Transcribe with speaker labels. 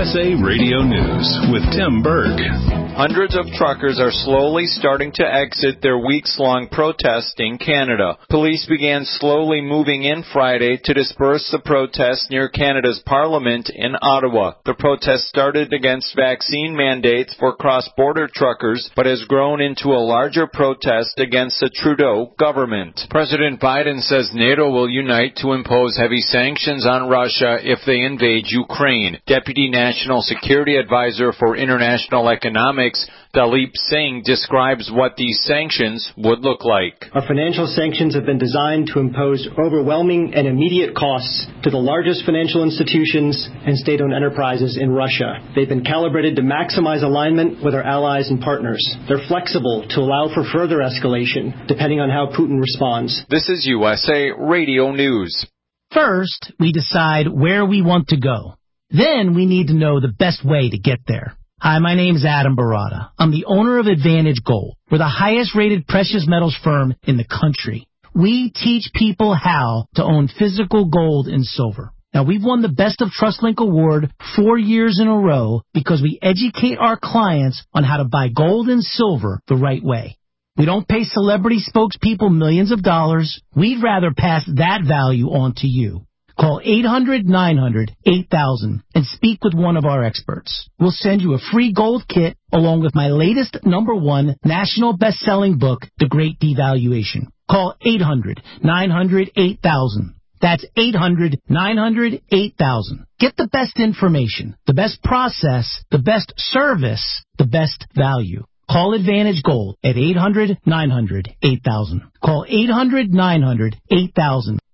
Speaker 1: USA Radio News with Tim Berg.
Speaker 2: Hundreds of truckers are slowly starting to exit their weeks-long protest in Canada. Police began slowly moving in Friday to disperse the protest near Canada's Parliament in Ottawa. The protest started against vaccine mandates for cross-border truckers, but has grown into a larger protest against the Trudeau government. President Biden says NATO will unite to impose heavy sanctions on Russia if they invade Ukraine. Deputy National Security Advisor for International Economics, Dalip Singh, describes what these sanctions would look like.
Speaker 3: Our financial sanctions have been designed to impose overwhelming and immediate costs to the largest financial institutions and state-owned enterprises in Russia. They've been calibrated to maximize alignment with our allies and partners. They're flexible to allow for further escalation, depending on how Putin responds.
Speaker 2: This is USA Radio News.
Speaker 4: First, we decide where we want to go. Then we need to know the best way to get there. Hi, my name's Adam Barada. I'm the owner of Advantage Gold. We're the highest-rated precious metals firm in the country. We teach people how to own physical gold and silver. Now, we've won the Best of TrustLink Award 4 years in a row because we educate our clients on how to buy gold and silver the right way. We don't pay celebrity spokespeople millions of dollars. We'd rather pass that value on to you. Call 800-900-8000 and speak with one of our experts. We'll send you a free gold kit along with my latest #1 national best-selling book, The Great Devaluation. Call 800-900-8000. That's 800-900-8000. Get the best information, the best process, the best service, the best value. Call Advantage Gold at 800-900-8000. Call 800-900-8000.